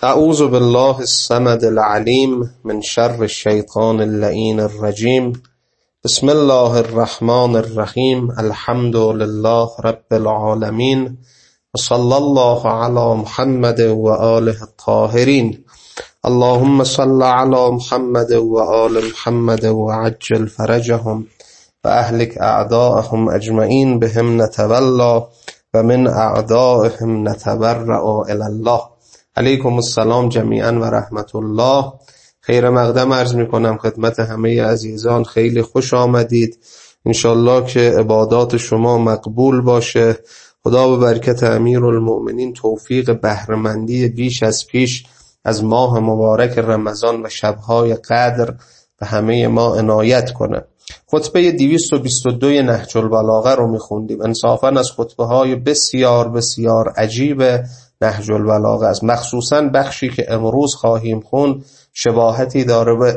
اعوذ بالله الصمد العلیم من شر الشیطان اللعین الرجیم. بسم الله الرحمن الرحیم. الحمد لله رب العالمین و صلی الله علی محمد و آله الطاهرین. اللهم صل علی محمد و آل محمد و عجل فرجهم و اهلک اعداءهم اجمعین بهم نتولا و من اعدائهم نتبرأ الی الله. علیکم السلام جمیعا و رحمت الله. خیر مقدم عرض می کنم خدمت همه عزیزان. خیلی خوش آمدید. انشالله که عبادات شما مقبول باشه. خدا به برکت امیرالمؤمنین توفیق بهره‌مندی بیش از پیش از ماه مبارک رمضان و شبهای قدر به همه ما عنایت کنه. خطبه 222 نهج البلاغه رو میخوندیم. انصافا از خطبه های بسیار بسیار عجیب نهج البلاغه است. مخصوصا بخشی که امروز خواهیم خوند شباهتی داره به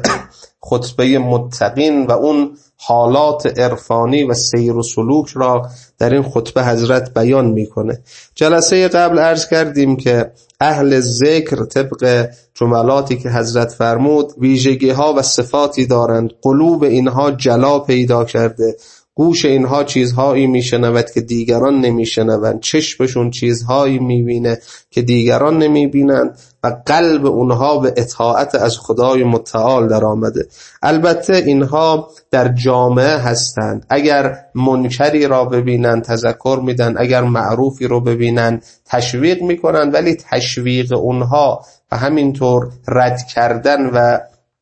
خطبه متقین و اون حالات عرفانی و سیر و سلوک را در این خطبه حضرت بیان میکنه. جلسه قبل عرض کردیم که اهل ذکر طبق جملاتی که حضرت فرمود ویژگی ها و صفاتی دارند. قلوب اینها جلا پیدا کرده، گوش اینها چیزهایی میشنود که دیگران نمیشنوند، چشمشون چیزهایی میبینه که دیگران نمیبینند و قلب اونها به اطاعت از خدای متعال در آمده. البته اینها در جامعه هستند. اگر منکری را ببینند تذکر میدن، اگر معروفی رو ببینند تشویق میکنند، ولی تشویق اونها و همینطور رد کردن و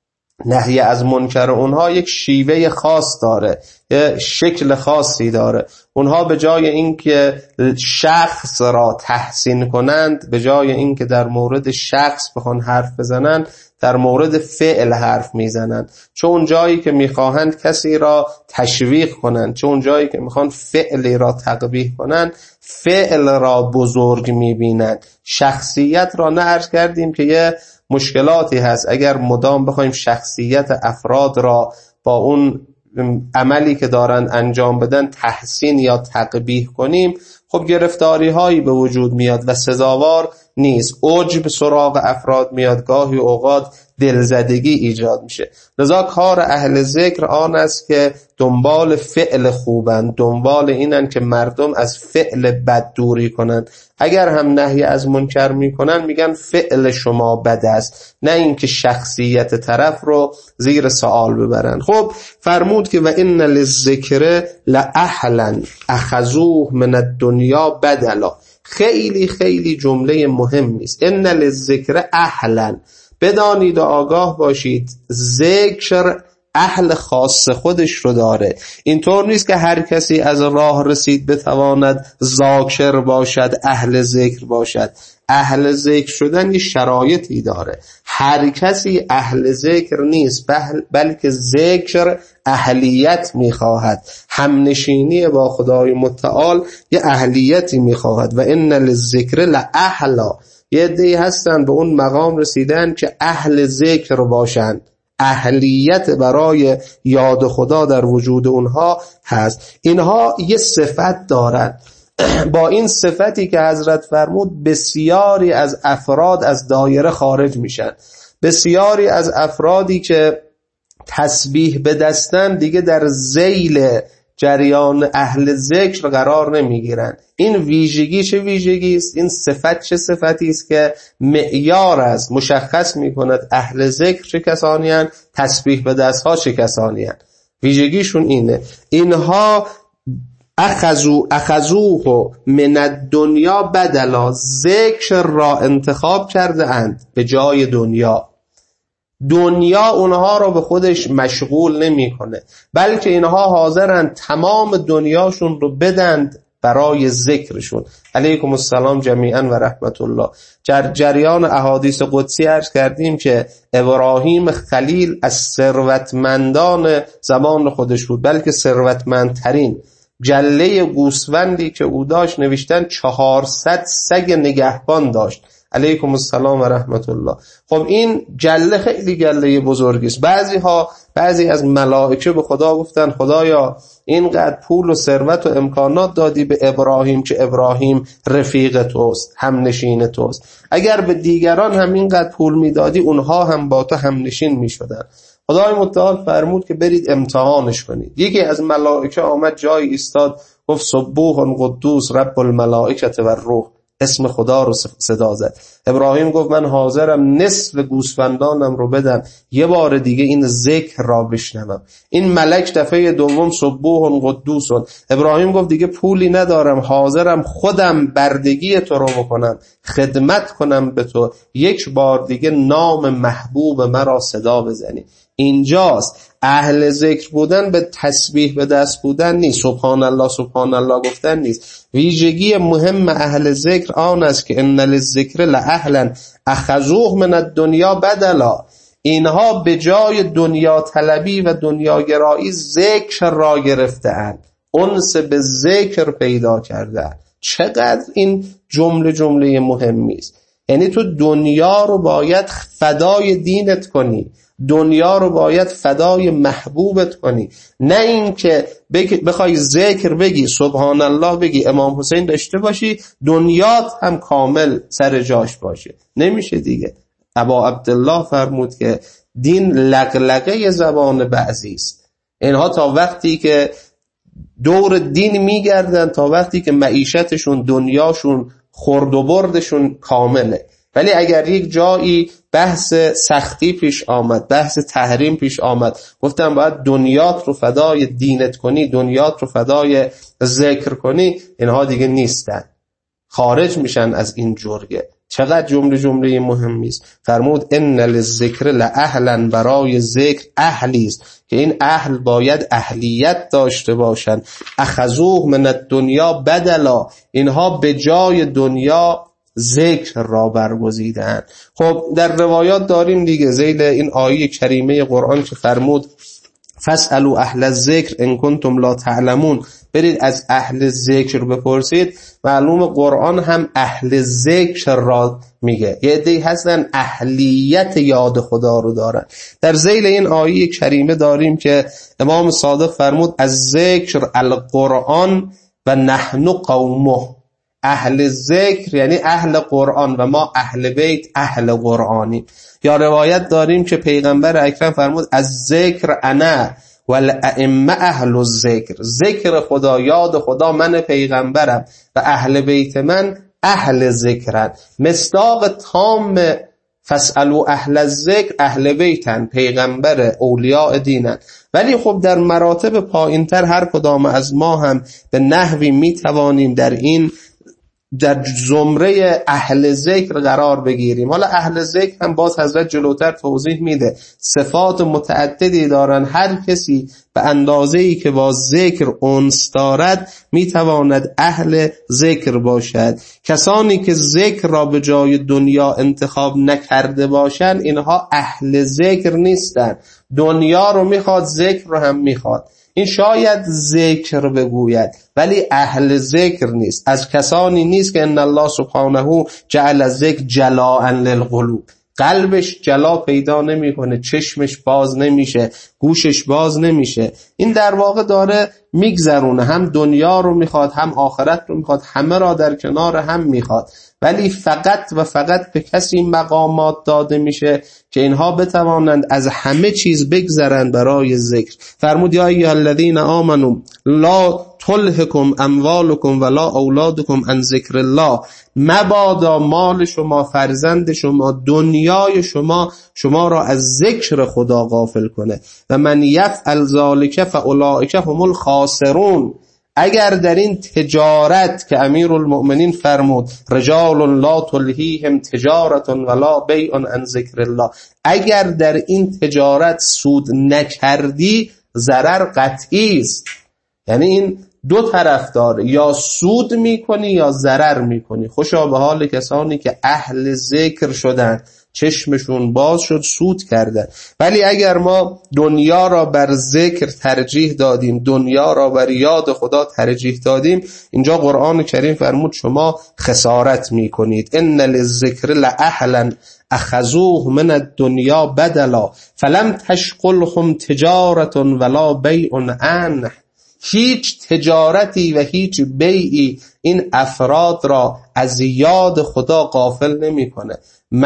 نهی از منکر اونها یک شیوه خاص داره، یک شکل خاصی داره. اونها به جای اینکه شخص را تحسین کنند، به جای اینکه در مورد شخص بخوان حرف بزنند، در مورد فعل حرف میزنند. چون اون جایی که میخواهند کسی را تشویق کنند، چون اون جایی که میخوان فعلی را تقبیح کنند، فعل را بزرگ میبینند. شخصیت را نه عرض کردیم که یه مشکلاتی هست. اگر مدام بخوایم شخصیت افراد را با اون عملی که دارن انجام بدن تحسین یا تقبیح کنیم، خب گرفتاری هایی به وجود میاد و سزاوار نیست. عجب سراغ افراد میاد، گاهی اوقات دلزدگی ایجاد میشه. لذا کار اهل ذکر آن است که دنبال فعل خوبند، دنبال اینن که مردم از فعل بد دوری کنند. اگر هم نهی از منکر میکنن میگن فعل شما بد است، نه اینکه شخصیت طرف رو زیر سوال ببرن. خب فرمود که و ان للذکر لاهلا اخذوه من الدنیا بدلا. خیلی خیلی جمله مهمی است. ان للذکر اهلا، بدانید و آگاه باشید ذکر اهل خاص خودش رو داره. اینطور نیست که هر کسی از راه رسید بتواند ذاکر باشد، اهل ذکر باشد. اهل ذکر شدن یه شرایطی داره. هر کسی اهل ذکر نیست، بلکه ذکر اهلیت میخواهد. همنشینی با خدای متعال یه اهلیتی میخواهد. و ان للذکر لاهلا، یه عده‌ای هستن به اون مقام رسیدن که اهل ذکر باشند. اهلیت برای یاد خدا در وجود اونها هست. اینها یه صفت دارند. با این صفتی که حضرت فرمود بسیاری از افراد از دایره خارج میشن. بسیاری از افرادی که تسبیح به دستن دیگه در ذیل جریان اهل ذکر قرار نمیگیرن. این ویژگی چه ویژگی است؟ این صفت چه صفتی است که معیار است، مشخص میکند اهل ذکر چه کسانی هستند، تسبیح به دست ها چه کسانی هستند. ویژگیشون اینه. اینها اخذوه من الدنیا بدلا، ذکر را انتخاب کرده اند به جای دنیا. دنیا اونها رو به خودش مشغول نمی کنه، بلکه اینها حاضرند تمام دنیاشون رو بدند برای ذکرشون. علیکم السلام جمیعا و رحمت الله. جریان احادیث قدسی عرض کردیم که ابراهیم خلیل از ثروتمندان زمان خودش بود، بلکه ثروتمندترین. جله گوسفندی که او داشت نوشتن 400 سگ نگهبان داشت. علیکم السلام و رحمت الله. خب این گله خیلی گله بزرگی است. بعضی از ملائکه به خدا گفتن خدایا اینقدر پول و ثروت و امکانات دادی به ابراهیم که ابراهیم رفیق توست، همنشین توست، اگر به دیگران هم اینقدر پول میدادی اونها هم با تو همنشین میشدن. خدای متعال فرمود که برید امتحانش کنید. یکی از ملائکه آمد جای ایستاد، گفت سبوح قدوس رب الملائکه و الروح، اسم خدا رو صدا زد. ابراهیم گفت من حاضرم نصف گوسفندانم رو بدم یه بار دیگه این ذکر را بشنوم. این ملک دفعه دوم سبوح قدوس. ابراهیم گفت دیگه پولی ندارم، حاضرم خودم بردگی تو رو بکنم، خدمت کنم به تو، یک بار دیگه نام محبوب مرا صدا بزنی. اینجاست اهل ذکر بودن به تسبیح به دست بودن نیست، سبحان الله سبحان الله گفتن نیست. ویژگی مهم اهل ذکر آن است که ان للذکر لاهلا اخذوه من الدنیا بدلا، اینها به جای دنیا طلبی و دنیاگرایی ذکر را گرفته‌اند، انس به ذکر پیدا کرده‌اند. چقدر این جمله مهمی است. یعنی تو دنیا رو باید فدای دینت کنی، دنیا رو باید فدای محبوبت کنی، نه این که بخوای ذکر بگی سبحان الله بگی امام حسین داشته باشی دنیات هم کامل سر جاش باشه. نمیشه دیگه. ابا عبدالله فرمود که دین لقلقه زبان بعضی است. اینها تا وقتی که دور دین میگردن، تا وقتی که معیشتشون دنیاشون خورد و بردشون کامله. ولی اگر یک جایی بحث سختی پیش آمد، بحث تحریم پیش آمد، گفتم باید دنیات رو فدای دینت کنی، دنیات رو فدای ذکر کنی، اینها دیگه نیستن، خارج میشن از این جرگه. چقدر جمله مهمی است. فرمود ان للذکر لاهلا، برای ذکر اهلی است که این اهل باید اهلیت داشته باشند. اخذوه من الدنیا بدلا، اینها به جای دنیا ذکر را برگزیدن. خب در روایات داریم دیگه، ذیل این آیه کریمه قرآن که فرمود فاسألوا اهل الذکر ان کنتم لا تعلمون، برید از اهل ذکر بپرسید. معلوم قرآن هم اهل ذکر را میگه. یه عده‌ای هستن اهلیت یاد خدا رو دارن. در ذیل این آیه کریمه داریم که امام صادق فرمود از ذکر القرآن و نحن قومه. اهل ذکر یعنی اهل قرآن و ما اهل بیت اهل قرآنی. یا روایت داریم که پیغمبر اکرم فرمود از ذکر انا والائمه اهل الذکر، ذکر خدا یاد خدا من پیغمبرم و اهل بیت من اهل ذکرن. مصداق تام فاسألوا اهل الذکر اهل بیتن، پیغمبر اولیاء دینن. ولی خب در مراتب پایینتر هر کدام از ما هم به نحوی میتوانیم در زمره اهل ذکر قرار بگیریم. حالا اهل ذکر هم باز حضرت جلوتر توضیح میده، صفات متعددی دارن. هر کسی به اندازه‌ای که با ذکر انس دارد میتواند اهل ذکر باشد. کسانی که ذکر را به جای دنیا انتخاب نکرده باشند اینها اهل ذکر نیستن. دنیا رو میخواد، ذکر رو هم میخواد. این شاید ذکر بگوید ولی اهل ذکر نیست. از کسانی نیست که ان الله سبحانه جعل الذکر جلاء للقلوب، قلبش جلا پیدا نمیکنه، چشمش باز نمیشه، گوشش باز نمیشه. این در واقع داره میگذرونه، هم دنیا رو میخواد هم آخرت رو میخواد، همه را در کنار هم میخواد. ولی فقط و فقط به کسی مقامات داده میشه که اینها بتوانند از همه چیز بگذرند برای ذکر. فرمود یا ایها الذین آمنوا لا تلهکم اموالکم ولا اولادکم عن ذکر الله، مبادا مال شما، فرزند شما، دنیای شما را از ذکر خدا غافل کنه. و من یفعل ذلک فاولئک هم الخاسرون. اگر در این تجارت که امیرالمؤمنین فرمود رجال لا تلهیهم تجارت ولا بیع عن ذکر الله، اگر در این تجارت سود نکردی ضرر قطعی است. یعنی این دو طرف داره، یا سود میکنی یا ضرر میکنی. خوشا به حال کسانی که اهل ذکر شدن، چشمشون باز شد، سود کردن. ولی اگر ما دنیا را بر ذکر ترجیح دادیم، دنیا را بر یاد خدا ترجیح دادیم، اینجا قرآن کریم فرمود شما خسارت میکنید. ان للذکر لأهلا اخذوه من الدنیا بدلا فلم تشغلهم تجارة ولا بیع عنه. هیچ تجارتی و هیچ بیعی این افراد را از یاد خدا غافل نمی کنه،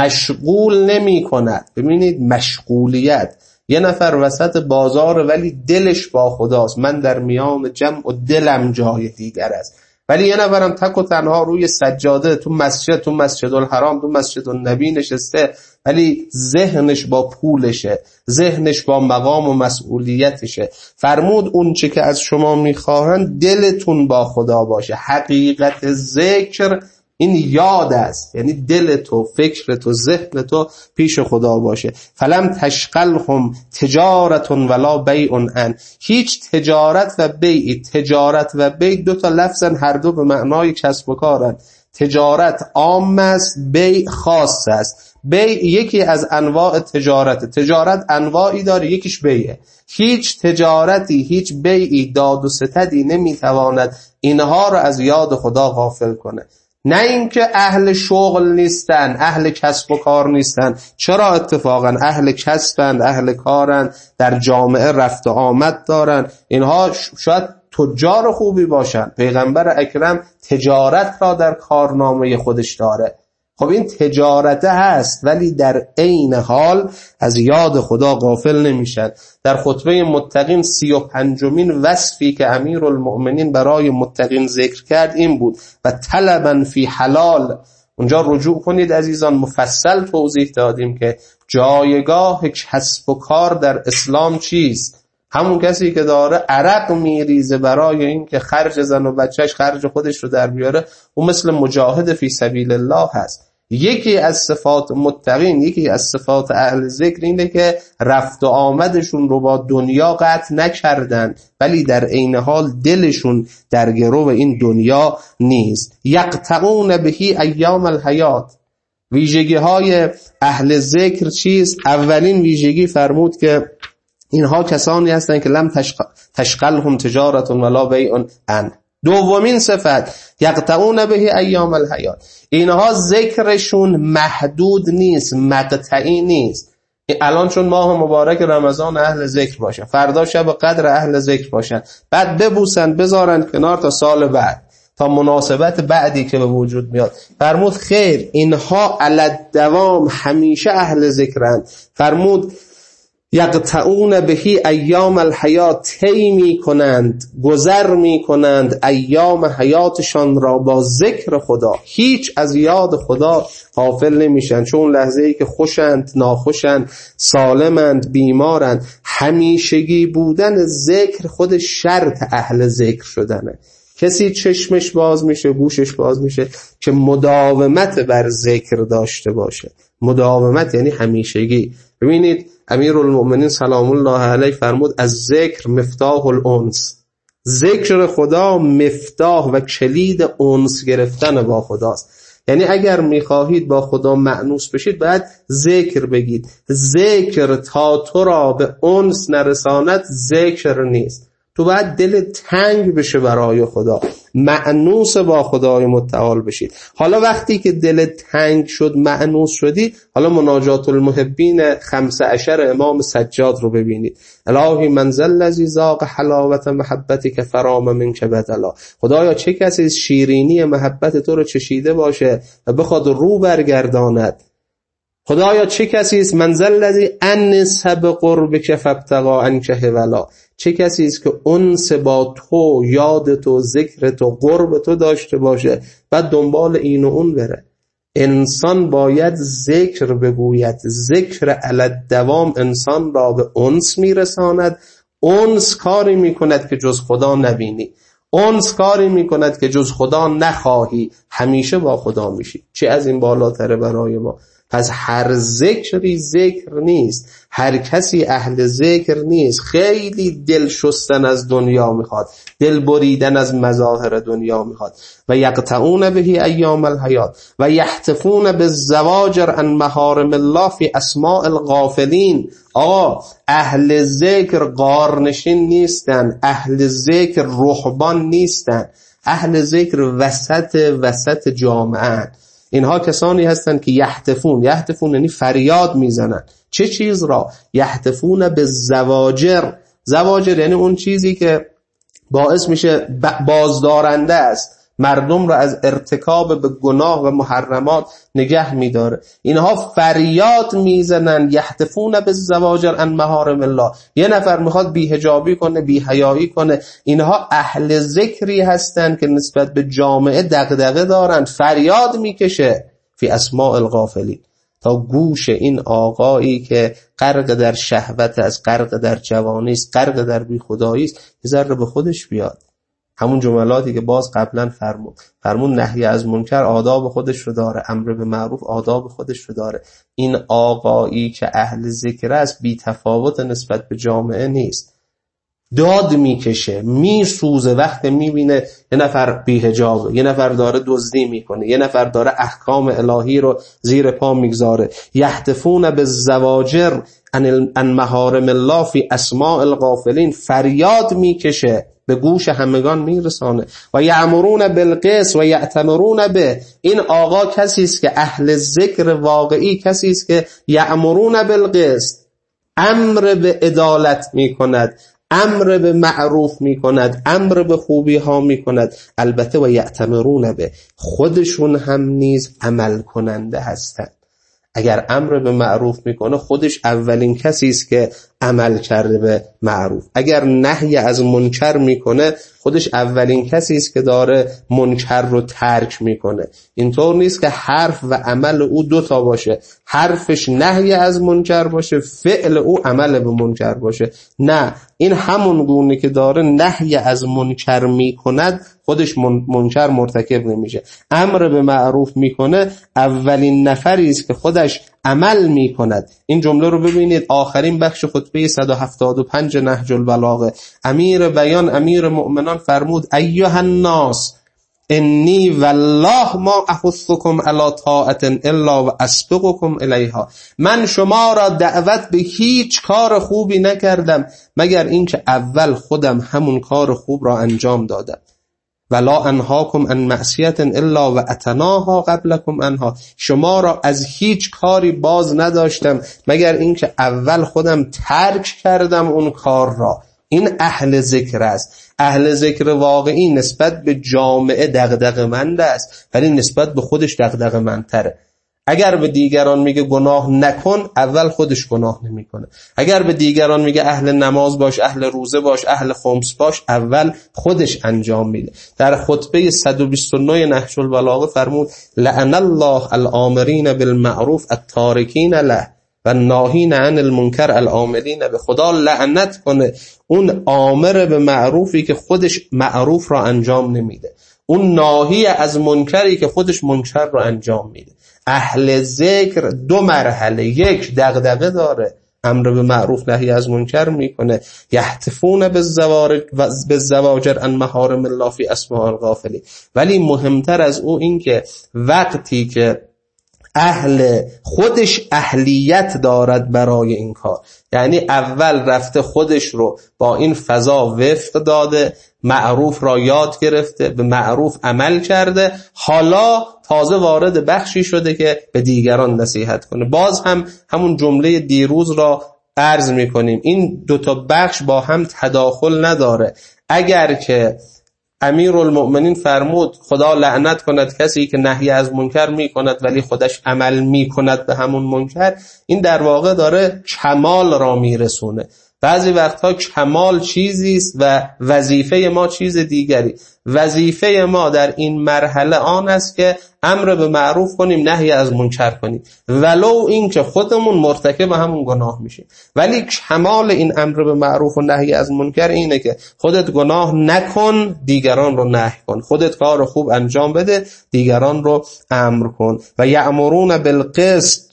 مشغول نمی کند. ببینید مشغولیت، یه نفر وسط بازار ولی دلش با خداست، من در میان جمع و دلم جای دیگر است. ولی یه نفرم تک و تنها روی سجاده تو مسجد الحرام، تو مسجد النبی نشسته، ولی ذهنش با پولشه، ذهنش با مقام و مسئولیتشه. فرمود اون چه که از شما میخواهند دلتون با خدا باشه. حقیقت ذکر این یاد است، یعنی دل تو، فکر تو، ذهن تو پیش خدا باشه. فلم تشغلهم تجارة ولا بیع عنه. هیچ تجارت و بیع، تجارت و بیع دو تا لفظن، هر دو به معنای کسب و کارن. تجارت عام است، بیع خاص است. بیع یکی از انواع تجارت انواعی داره، یکیش بیعه. هیچ تجارتی، هیچ بیعی، داد و ستدی نمیتواند اینها رو از یاد خدا غافل کنه. نه اینکه اهل شغل نیستن، اهل کسب و کار نیستن. چرا اتفاقا اهل کسبن، اهل کارن، در جامعه رفت و آمد دارن. اینها شاید تجار خوبی باشن. پیغمبر اکرم تجارت را در کارنامه خودش داره. خب این تجارت هست، ولی در عین حال از یاد خدا غافل نمیشن. در خطبه متقین 35مین وصفی که امیرالمؤمنین برای متقین ذکر کرد این بود: و طلبا فی حلال. اونجا رجوع کنید عزیزان، مفصل توضیح دادیم که جایگاه کسب و کار در اسلام چیست. همون کسی که داره عرق میریزه برای این که خرج زن و بچهش، خرج خودش رو در بیاره، اون مثل مجاهد فی سبیل الله هست. یکی از صفات متقین، یکی از صفات اهل ذکر اینه که رفت و آمدشون رو با دنیا قطع نکردن، ولی در عین حال دلشون در گرو این دنیا نیست. یقطعون بهی ایام الحیات. ویژگی های اهل ذکر چیست؟ اولین ویژگی فرمود که اینها کسانی هستند که لم تشغلهم تجارة ولا بیع عنه. دومین صفت یقطعون به ایام الحیات. اینها ذکرشون محدود نیست، مقطعی نیست. الان چون ماه مبارک رمضان اهل ذکر باشن، فردا شب قدر اهل ذکر باشن، بعد ببوسن بذارن کنار تا سال بعد، تا مناسبت بعدی که به وجود میاد. فرمود خیر، اینها علی الدوام همیشه اهل ذکرند. فرمود یقطعون بهی ایام الحیات، طی می کنند، گذر می کنند ایام حیاتشان را با ذکر خدا. هیچ از یاد خدا غافل نمیشن، چون لحظه ای که خوشند، ناخوشند، سالمند، بیمارند. همیشگی بودن ذکر خود شرط اهل ذکر شدنه. کسی چشمش باز میشه، گوشش باز میشه که مداومت بر ذکر داشته باشه. مداومت یعنی همیشگی. ببینید امیرالمؤمنین سلام الله علیه فرمود از ذکر مفتاح الانس. ذکر خدا مفتاح و کلید انس گرفتن با خداست. یعنی اگر میخواهید با خدا مأنوس بشید باید ذکر بگید. ذکر تا تو را به انس نرساند ذکر نیست. تو باید دل تنگ بشه برای خدا، مأنوس با خدای متعال بشید. حالا وقتی که دل تنگ شد، مأنوس شدی، حالا مناجات المحبین 15 امام سجاد رو ببینید. الهی من ذا الذی ذاق حلاوت محبتک فرام منک بدلا. خدایا چه کسی شیرینی محبت تو رو چشیده باشه و بخواد رو برگرداند. خدایا چه کسی است من ذا الذی انس بقربک فابتغى عنک حولا. چه کسی است که انس با تو، یاد تو، ذکر تو، قرب تو داشته باشه، بعد دنبال این و اون بره. انسان باید ذکر بگوید. ذکر علی الدوام انسان را به انس میرساند. انس کاری میکند که جز خدا نبینی، انس کاری میکند که جز خدا نخواهی، همیشه با خدا میشی. چه از این بالاتره برای ما؟ پس هر ذکری ذکر نیست، هر کسی اهل ذکر نیست. خیلی دل شستن از دنیا میخواد، دل بریدن از مظاهر دنیا میخواد. و یقطعون به ایام الحیات و یحتفون بالزواجر عن محارم الله فی اسماء الغافلین. آقا اهل ذکر غارنشین نیستن، اهل ذکر رهبان نیستن، اهل ذکر وسط جامعه. اینها کسانی هستند که یحتفون یعنی فریاد میزنن. چه چیز را؟ یحتفون به زواجر. زواجر یعنی اون چیزی که باعث میشه بازدارنده است، مردم را از ارتکاب به گناه و محرمات نگه میداره. اینها فریاد میزنن، یحتفون به زواجر عن محارم الله. یه نفر میخواد بی‌حجابی کنه، بی‌حیایی کنه، اینها اهل ذکری هستن که نسبت به جامعه دغدغه دارن، فریاد میکشه فی اسماء الغافلین، تا گوش این آقایی که غرق در شهوت است، غرق در جوانی است، غرق در بیخدایی است، یه ذره به خودش بیاد. همون جملاتی که باز قبلا فرمون نهی از منکر آداب خودش رو داره، امر به معروف آداب خودش رو داره. این آقایی که اهل ذکر است بی تفاوت نسبت به جامعه نیست، داد میکشه، میسوزه وقتی میبینه یه نفر بی‌حجابه، یه نفر داره دزدی میکنه، یه نفر داره احکام الهی رو زیر پا میگذاره. یحتفون بالزواجر عن محارم الله فی اسماء الغافلین، فریاد میکشه، به گوش همگان میرسانه. و یأمرون بالقسط و یأتمرون به. این آقا کسی است که اهل ذکر واقعی کسی است که یأمرون بالقسط، امر به عدالت میکند، امر به معروف میکند، امر به خوبی ها میکند. البته و یأتمرون به، خودشون هم نیز عمل کننده هستند. اگر امر به معروف میکنه خودش اولین کسی است که عمل کرده به معروف. اگر نهی از منکر میکنه خودش اولین کسی است که داره منکر رو ترک میکنه. اینطور نیست که حرف و عمل او دوتا باشه، حرفش نهی از منکر باشه، فعل او عمل به منکر باشه. نه، این همون گونه که داره نهی از منکر میکند خودش منکر مرتکب نمیشه. امر به معروف میکنه اولین نفری است که خودش عمل میکند. این جمله رو ببینید آخرین بخش خطبه 175 نهج البلاغه. امیر بیان، امیر مؤمنان فرمود: ایها الناس انی والله ما احثکم علی طاعت الا و اسبقکم الیها. من شما را دعوت به هیچ کار خوبی نکردم مگر اینکه اول خودم همون کار خوب را انجام دادم. ولا انهاکم عن معصیت الا و اتناها قبلکم عنها. شما را از هیچ کاری باز نداشتم مگر اینکه اول خودم ترک کردم اون کار را. این اهل ذکر است. اهل ذکر واقعی نسبت به جامعه دغدغه‌مند است، ولی نسبت به خودش دغدغه‌مندتره. اگر به دیگران میگه گناه نکن، اول خودش گناه نمیکنه. اگر به دیگران میگه اهل نماز باش، اهل روزه باش، اهل خمس باش، اول خودش انجام میده. در خطبه 129 نهج البلاغه فرمود: لعن الله الآمرین بالمعروف التارکین له و ناهین عن المنکر العاملین به. خدا لعنت کنه اون آمر به معروفی که خودش معروف را انجام نمیده، اون ناهی از منکری که خودش منکر را انجام میده. اهل ذکر دو مرحله: یک، دغدغه داره، امر به معروف نهی از منکر میکنه، یحتفون بالزواجر عن محارم الله فی اسماء الغافلین. ولی مهمتر از او این که وقتی که اهل خودش اهلیت دارد برای این کار، یعنی اول رفته خودش رو با این فضا وفق داده، معروف را یاد گرفته، به معروف عمل کرده، حالا تازه وارد بخشی شده که به دیگران نصیحت کنه. باز هم همون جمله دیروز را عرض میکنیم، این دوتا بخش با هم تداخل نداره. اگر که امیرالمؤمنین فرمود خدا لعنت کند کسی که نهی از منکر میکند ولی خودش عمل میکند به همون منکر، این در واقع داره کمال را میرسونه. بعضی وقتها کمال چیزی است و وظیفه ما چیز دیگری. وظیفه ما در این مرحله آن است که امر به معروف کنیم، نهی از منکر کنیم، ولو این که خودمون مرتکب همون گناه میشیم. ولی کمال این امر به معروف و نهی از منکر اینه که خودت گناه نکن، دیگران رو نهی کن، خودت کار خوب انجام بده، دیگران رو امر کن. و یأمرون بالقسط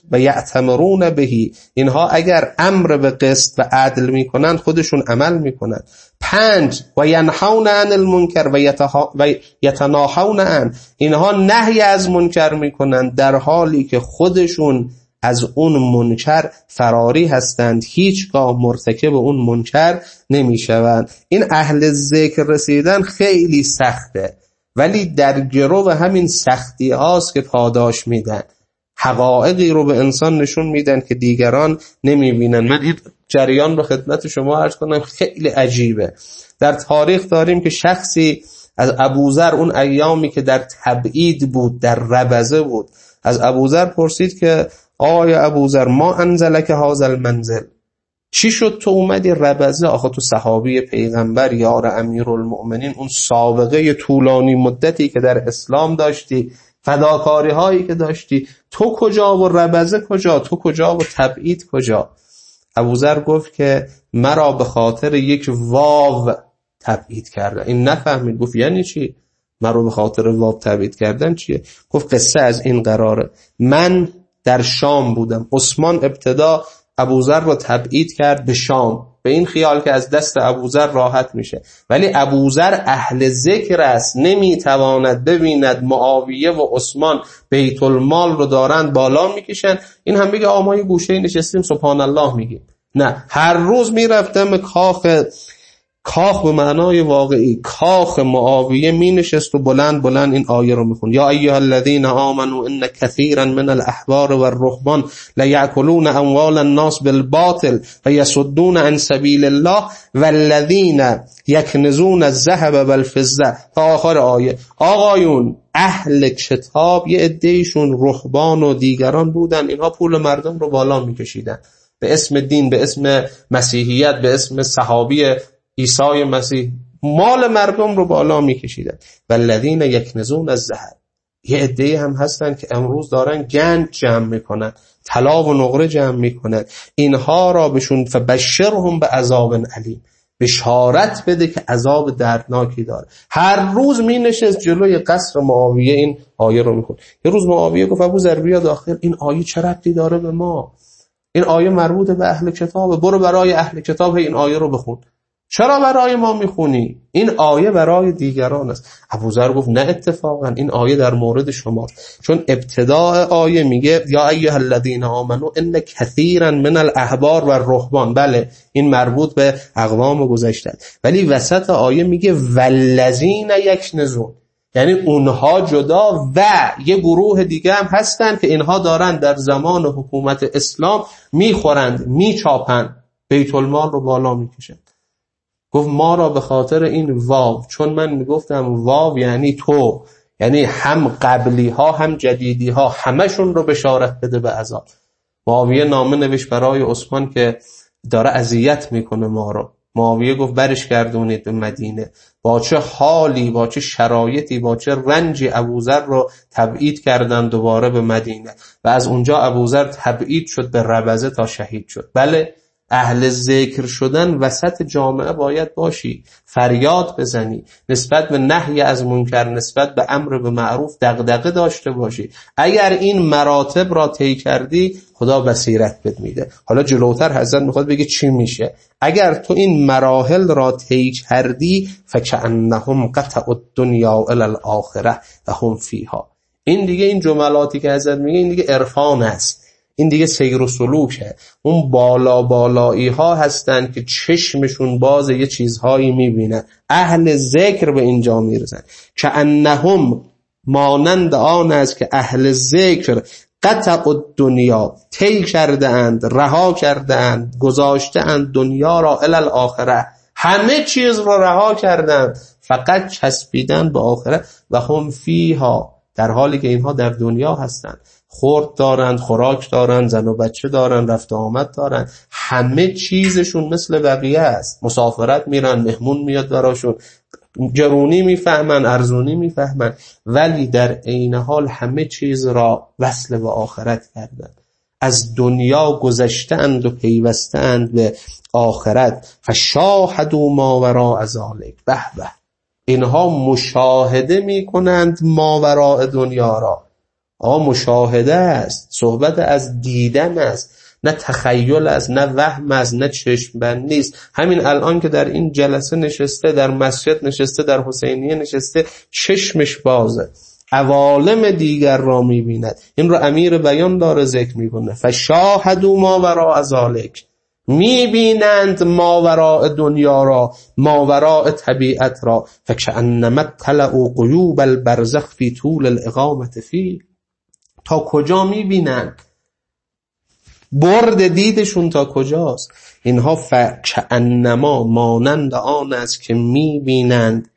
و یأتمرون بهی، اینها اگر امر به قسط و عدل میکنند خودشون عمل میکنند. 5 و ینهون عن المنکر و یتناهون عن، اینها نهی از منکر میکنند در حالی که خودشون از اون منکر فراری هستند، هیچگاه مرتکب اون منکر نمیشوند. این اهل ذکر رسیدن خیلی سخته، ولی در گرو همین سختی هاست که پاداش میدن، حقایقی رو به انسان نشون میدن که دیگران نمیبینن. من این جریان رو خدمت شما عرض کنم، خیلی عجیبه. در تاریخ داریم که شخصی از ابوذر، اون ایامی که در تبعید بود، در ربزه بود، از ابوذر پرسید که آقای ابوذر ما انزلک هذا المنزل، چی شد تو اومدی ربزه؟ آخه تو صحابی پیغمبر، یار امیرالمؤمنین، اون سابقه طولانی مدتی که در اسلام داشتی، فداکاری هایی که داشتی، تو کجا و ربزه کجا؟ تو کجا و تبعید کجا؟ ابوذر گفت که مرا به خاطر یک واو تبعید کردن. این نفهمید، گفت یعنی چی؟ مرا به خاطر واو تبعید کردن چیه؟ گفت قصه از این قراره، من در شام بودم، عثمان ابتدا ابوذر رو تبعید کرد به شام، به این خیال که از دست ابوذر راحت میشه، ولی ابوذر اهل ذکر است، نمیتواند ببیند معاویه و عثمان بیت المال رو دارند بالا میکشن، این هم بگه ما یه گوشه نشستیم سبحان الله میگیم. نه، هر روز میرفتم کاخ به معنای واقعی، کاخ معاویه می نشست و بلند بلند این آیه رو میخوند: یا ایها الذین آمنوا ان کثیرا من الاحبار والرهبان لیأکلون اموال الناس بالباطل ویصدون عن سبیل الله والذین یکنزون الذهب والفضه، تا آخر آیه. آقایون اهل کتاب یه عده‌ایشون رهبان و دیگران بودن، اینها پول مردم رو بالا میکشیدن به اسم دین، به اسم مسیحیت، به اسم صحابی عیسی مسیح، مال مردم رو بالا میکشیدن. والذین یکنزون الذهب، یه عده‌ای هم هستن که امروز دارن گنج جمع میکنن، طلا و نقره جمع میکنن، اینها را بهشون فبشرهم بعذاب علیم، بشارت بده که عذاب دردناکی داره. هر روز می نشست جلوی قصر معاویه این آیه رو میخوند. یه روز معاویه گفت ابوذر بیا داخل، این آیه چه ربطی داره به ما؟ این آیه مربوط به اهل کتابه، برو برای اهل کتاب این آیه رو بخون. چرا برای ما میخونی؟ این آیه برای دیگران است. ابوذر گفت نه، اتفاقا این آیه در مورد شماست، چون ابتداء آیه میگه یا ایها الذین آمنوا ان کثیرا من الاحبار و الرهبان، بله این مربوط به اقوام گذشته، ولی وسط آیه میگه والذین یکنزون، یعنی اونها جدا و یه گروه دیگه هم هستن که اینها دارن در زمان حکومت اسلام میخورند، میچاپند، بیت المال رو بالا میکشند. گفت ما را به خاطر این واو، چون من میگفتم واو یعنی تو، یعنی هم قبلی ها هم جدیدی ها همشون رو بشارت بده به عذاب. معاویه نامه نوشت برای عثمان که داره اذیت میکنه ما رو. معاویه گفت برش گردونید به مدینه. با چه حالی، با چه شرایطی، با چه رنجی ابوذر رو تبعید کردن دوباره به مدینه و از اونجا ابوذر تبعید شد به ربزه تا شهید شد. بله، اهل ذکر شدن وسط جامعه باید باشی، فریاد بزنی، نسبت به نهی از منکر، نسبت به امر به معروف دغدغه داشته باشی. اگر این مراتب را طی کردی خدا بصیرت بهت میده. حالا جلوتر حضرت میخواد بگه چی میشه. اگر تو این مراحل را طی کردی فکأنهم قطعوا الدنیا الی الاخره و هم فیها. این دیگه، این جملاتی که حضرت میگه این دیگه عرفان است، این دیگه سیر و سلوکه. اون بالایی ها هستن که چشمشون باز یه چیزهایی میبینن. اهل ذکر به اینجا میرسن که انهم، مانند آن است که اهل ذکر قطع الدنیا، طی کرده اند، رها کرده اند، گذاشته اند دنیا را الی الاخره، همه چیز را رها کردند، فقط چسبیدن به آخره و هم فیها، در حالی که اینها در دنیا هستند، خورد دارند، خوراک دارند، زن و بچه دارند، رفت و آمد دارند، همه چیزشون مثل بقیه است. مسافرت میرن، مهمون میاد براشون، جرونی میفهمن، ارزونی میفهمن، ولی در عین حال همه چیز را وصل به آخرت کردند. از دنیا گذشتند و پیوستند به آخرت. فشاهدوا ما وراء ذلک، به به، اینها مشاهده میکنند ما وراء دنیا را. مشاهده است، صحبت از دیدن است، نه تخیل است، نه وهم است، نه چشم بندی است. همین الان که در این جلسه نشسته، در مسجد نشسته، در حسینیه نشسته، چشمش بازه، عوالم دیگر را می‌بیند. این را امیر بیان داره ذکر می‌کنه. فشاهدوا ما وراء ذلک، می‌بینند ما وراء دنیا را، ما وراء طبیعت را. فکأنما اطلعوا غیوب البرزخ فی طول الاقامة فیه. تا کجا می‌بینند؟ برد دیدشون تا کجاست؟ اینها فکأنما مانند آن است که می‌بینند،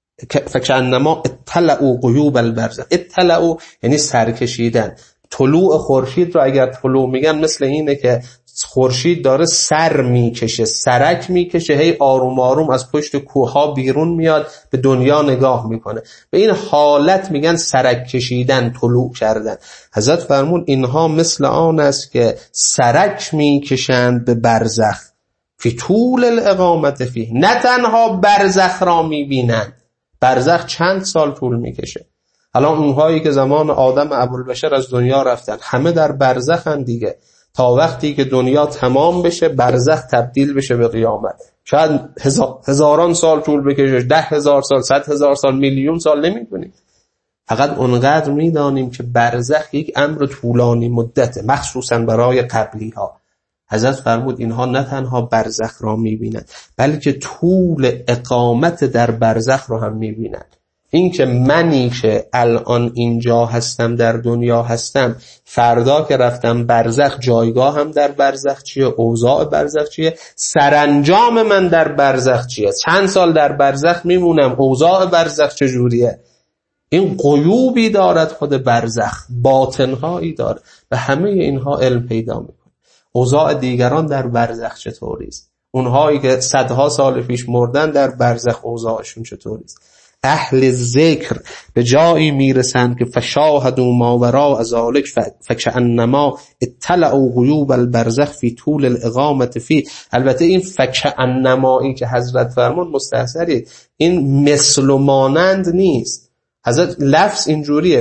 فکأنما اطلعوا غیوب البرزخ. اطلعوا یعنی سرکشیدن. طلوع خورشید رو اگر طلوع میگن مثل اینه که خورشید داره سر میکشه، سرک میکشه، هی آروم آروم از پشت کوهها بیرون میاد، به دنیا نگاه میکنه. به این حالت میگن سرک کشیدن، طلوع کردن. حضرت فرمود اینها مثل آن است که سرک میکشند به برزخ، فی طول الاقامة فیه. نه تنها برزخ را میبینند، برزخ چند سال طول میکشه. الان اونهایی که زمان آدم ابوالبشر از دنیا رفتن همه در برزخن دیگه، تا وقتی که دنیا تمام بشه برزخ تبدیل بشه به قیامت. شاید هزاران سال طول بکشه، 10,000 سال، 100,000 سال، میلیون سال، نمیدونیم. فقط اونقدر میدانیم که برزخ یک امر طولانی مدته، مخصوصا برای قبلی ها. حضرت فرمود اینها نه تنها برزخ را میبینند بلکه طول اقامت در برزخ را هم میبینند. این که منی که الان اینجا هستم، در دنیا هستم، فردا که رفتم برزخ، جایگاه هم در برزخ چیه، اوضاع برزخ چیه، سرانجام من در برزخ چیه، چند سال در برزخ میمونم، اوضاع برزخ چجوریه. این غیوبی دارد خود برزخ، باطنهایی دارد. به همه اینها علم پیدا میکنه. اوضاع دیگران در برزخ چطوریست؟ اونهایی که صدها سال پیش مردن در برزخ اوضاعشون چطوریست؟ اهل ذکر به جایی میرسند که فشاهدوا ما وراء ذلک فکأنما اطلعوا غیوب البرزخ فی طول الاقامة فیه. البته این فکأنمایی که حضرت فرمود مستحضرید، این مثل و مانند نیست. حضرت لفظ اینجوریه،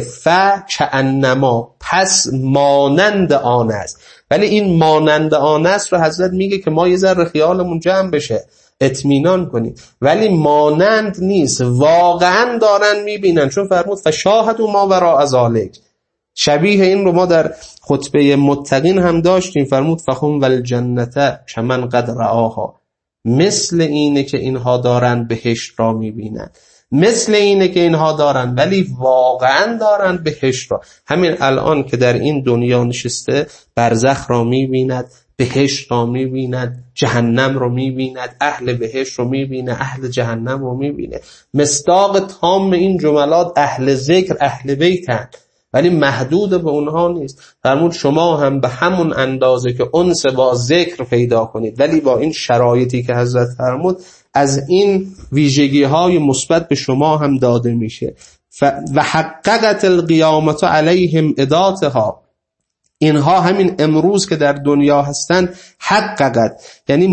فکأنما، پس مانند آن است. ولی این مانند آن است رو حضرت میگه که ما یه ذره خیالمون جمع بشه، اطمینان کنید. ولی مانند نیست، واقعا دارن میبینن. چون فرمود فشاهدوا ما وراء ذلک. شبیه این رو ما در خطبه متقین هم داشتیم. فرمود فهم والجنة کمن قد رآها. مثل اینه که اینها دارن بهشت را میبینن، مثل اینه که اینها دارن، ولی واقعا دارن بهشت را. همین الان که در این دنیا نشسته برزخ را میبیند، بهشت را میبیند، جهنم رو میبیند، اهل بهشت رو میبینه، اهل جهنم رو میبینه. مصداق تام این جملات اهل ذکر، اهل بیتن، ولی محدود به اونها نیست. فرمود شما هم به همون اندازه که انس با ذکر پیدا کنید، ولی با این شرایطی که حضرت فرمود، از این ویژگی های مثبت به شما هم داده میشه. و حققت القیامة علیهم اداتها. اینها همین امروز که در دنیا هستند، حققت یعنی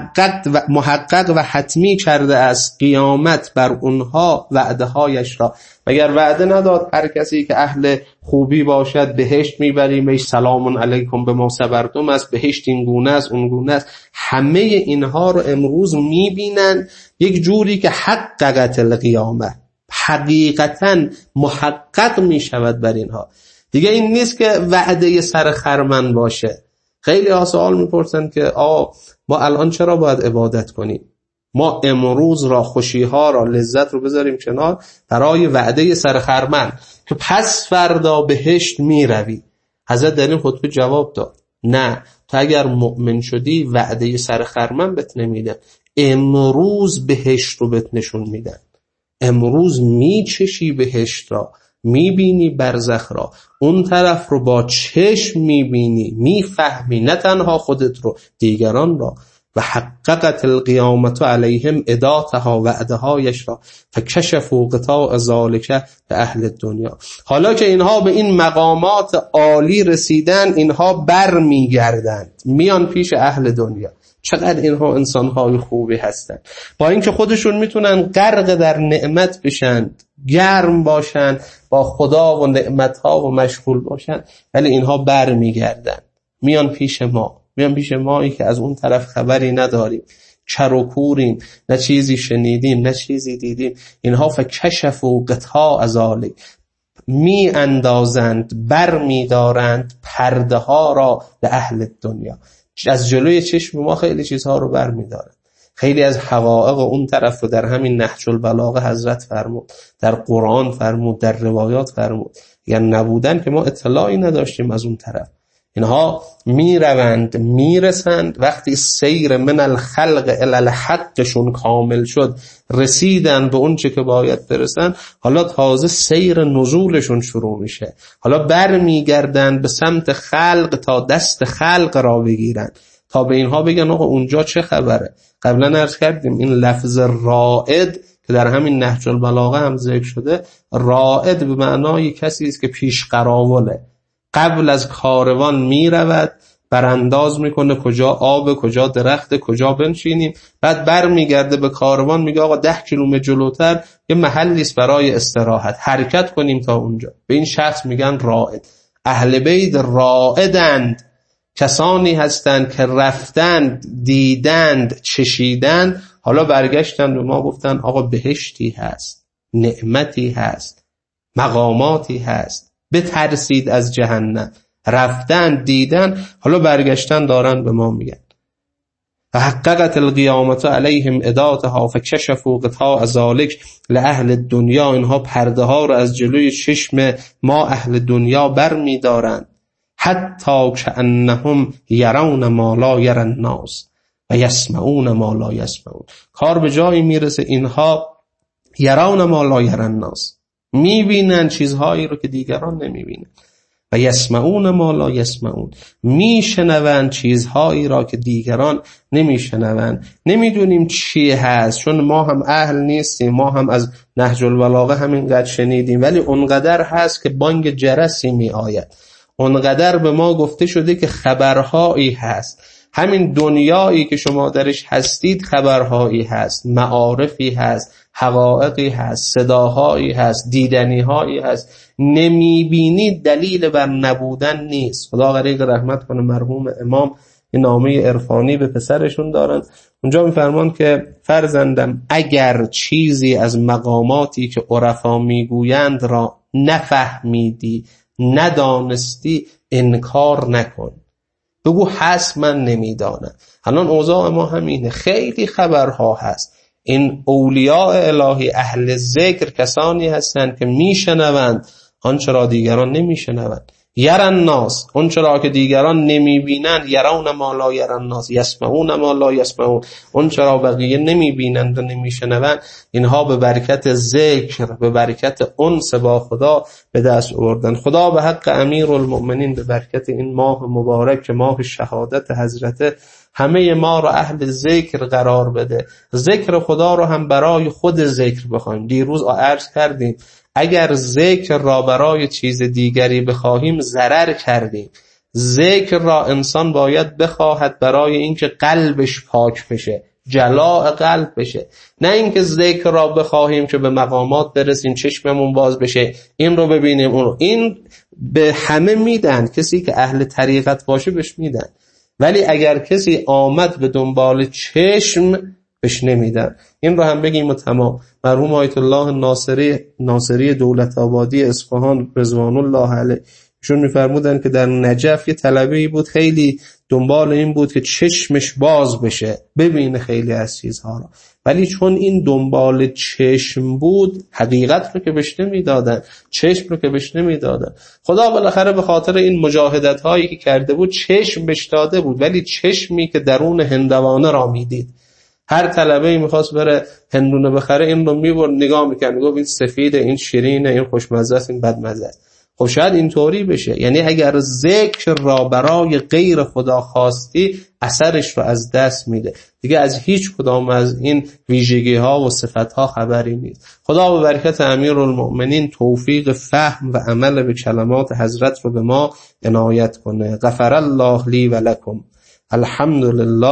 محقق و حتمی کرده است قیامت بر اونها وعده هایش را. مگر وعده نداد هر کسی که اهل خوبی باشد بهشت میبریمش، سلام علیکم بما صبرتم است، بهشت این گونه است اون گونه است. همه اینها رو امروز میبینن یک جوری که حققت القیامه، حقیقتا محقق میشود بر اینها. دیگه این نیست که وعده سر خرمن باشه. خیلی ها سوال میپرسن که ما الان چرا باید عبادت کنیم؟ ما امروز را، خوشیها را، لذت رو بذاریم کنار برای وعده سر خرمن که پس فردا بهشت میروی. حضرت در این خطبه جواب داد نه، تو اگر مؤمن شدی وعده سر خرمن بهت نمیدن، امروز بهشت رو بهت نشون میدن. امروز میچشی بهشت را، میبینی برزخ را، اون طرف رو با چشم میبینی، میفهمی، نه تنها خودت رو، دیگران را. و حققت القیامت علیهم اداتها وعدهایش را فکشفوا غطاء ذلک به اهل دنیا. حالا که اینها به این مقامات عالی رسیدن، اینها بر میگردند میان پیش اهل دنیا. چقدر اینها انسانهای خوبی هستند، با اینکه خودشون میتونن غرق در نعمت بشن، گرم باشن، با خدا و نعمتها و مشغول باشن، ولی اینها بر میگردن میان پیش مایی که از اون طرف خبری نداریم، کر و کوریم، نه چیزی شنیدیم نه چیزی دیدیم. اینها فکشفوا غطاء ذلک، می اندازند، بر می دارند پرده ها را به اهل دنیا. از جلوی چشم ما خیلی چیزها رو بر می دارند. خیلی از حقایق اون طرف رو در همین نهج البلاغه حضرت فرمود، در قرآن فرمود، در روایات فرمود. یعنی نبودن که ما اطلاعی نداشتیم از اون طرف. اینها می روند، می رسند، وقتی سیر من الخلق الی الحقشون کامل شد، رسیدن به اون چه که باید برسن، حالا تازه سیر نزولشون شروع میشه. حالا بر می گردن به سمت خلق تا دست خلق را بگیرن، تا به اینها بگن آقا اونجا چه خبره. قبلا عرض کردیم این لفظ رائد که در همین نهج البلاغه هم ذکر شده، رائد به معنای کسی است که پیش قراوله، قبل از کاروان می رود، برانداز میکنه کجا آب، کجا درخت، کجا بنشینیم، بعد بر میگرده به کاروان میگه آقا 10 کیلومتر جلوتر یه محلی است برای استراحت، حرکت کنیم تا اونجا. به این شخص میگن رائد. اهل بیت رائدند، کسانی هستند که رفتند، دیدند، چشیدند، حالا برگشتند به ما گفتن آقا بهشتی هست، نعمتی هست، مقاماتی هست، بترسید از جهنم. رفتن، دیدن، حالا برگشتن دارن به ما میگن فحققت القیامت علیهم اداتها فکشفوا غطاء ذلک لأهل الدنیا. اینها پرده ها رو از جلوی چشم ما اهل دنیا بر می دارن، حتی کأنهم یرون ما لا یری الناس و یسمعون ما لا یسمعون. کار به جایی میرسه اینها یرون ما لا یری الناس، میبینن چیزهایی رو که دیگران نمیبینن، و یسمعون ما لا یسمعون، میشنون چیزهایی را که دیگران نمیشنون. نمیدونیم چی هست، چون ما هم اهل نیستیم، ما هم از نهج البلاغه همینقدر شنیدیم، ولی اونقدر هست که بانگ جرسی می آید، اونقدر به ما گفته شده که خبرهایی هست. همین دنیایی که شما درش هستید خبرهایی هست، معارفی هست، حقایقی هست، صداهایی هست، دیدنیهایی هست. نمیبینید دلیل بر نبودن نیست. خدا غریق رحمت کنه مرحوم امام این نامه عرفانی به پسرشون دارن، اونجا میفرمان که فرزندم اگر چیزی از مقاماتی که عرفا میگویند را نفهمیدی، ندانستی، انکار نکن، بگو هست من نمیدانم. الان اوضاع ما همینه، خیلی خبرها هست. این اولیاء الهی اهل ذکر کسانی هستند که میشنوند آنچه را دیگران نمیشنوند. یرن الناس، آنچه را که دیگران نمیبینند، یرون ما لا یری الناس، یسمعون ما لا یسمعون، آنچه را بقیه نمیبینند و نمیشنوند. اینها به برکت ذکر، به برکت انس با خدا به دست آوردن. خدا به حق امیرالمؤمنین به برکت این ماه مبارک، ماه شهادت حضرت، همه ما را اهل ذکر قرار بده. ذکر خدا رو هم برای خود ذکر بخوایم. دیروز عرض کردیم اگر ذکر را برای چیز دیگری بخواهیم ضرر کردیم. ذکر را انسان باید بخواهد برای اینکه قلبش پاک بشه، جلاء قلب بشه، نه اینکه ذکر را بخواهیم که به مقامات برسیم، چشممون باز بشه، این رو ببینیم اون رو. این به همه میدن، کسی که اهل طریقت باشه بهش میدن، ولی اگر کسی آمد به دنبال چشم بهش نمیدن. این رو هم بگیم و تمام. مرحوم آیت الله ناصری دولت آبادی اصفهان رضوان الله علیه ایشون میفرمودن که در نجف یه طلبه‌ای بود خیلی دنبال این بود که چشمش باز بشه، ببینه خیلی از چیزها را، ولی چون این دنبال چشم بود حقیقت رو که بهش نمیدادن، چشم رو که بهش نمیدادن. خدا بالاخره به خاطر این مجاهدت هایی که کرده بود چشم بهش داده بود، ولی چشمی که درون هندوانه را میدید. هر طلبه‌ای میخواست بره هندونه بخره این رو میبرد نگاه میکرد، میگفت این سفیده، این شیرینه، این خوشمزه است، این بدمزه است. خب شاید اینطوری بشه، یعنی اگر ذکر را برای غیر خدا خواستی اثرش رو از دست میده، دیگه از هیچ کدام از این ویژگی ها و صفت ها خبری نیست. خدا به برکت امیرالمؤمنین توفیق فهم و عمل به کلمات حضرت رو به ما عنایت کنه. غفر الله لی و لکم. الحمدلله.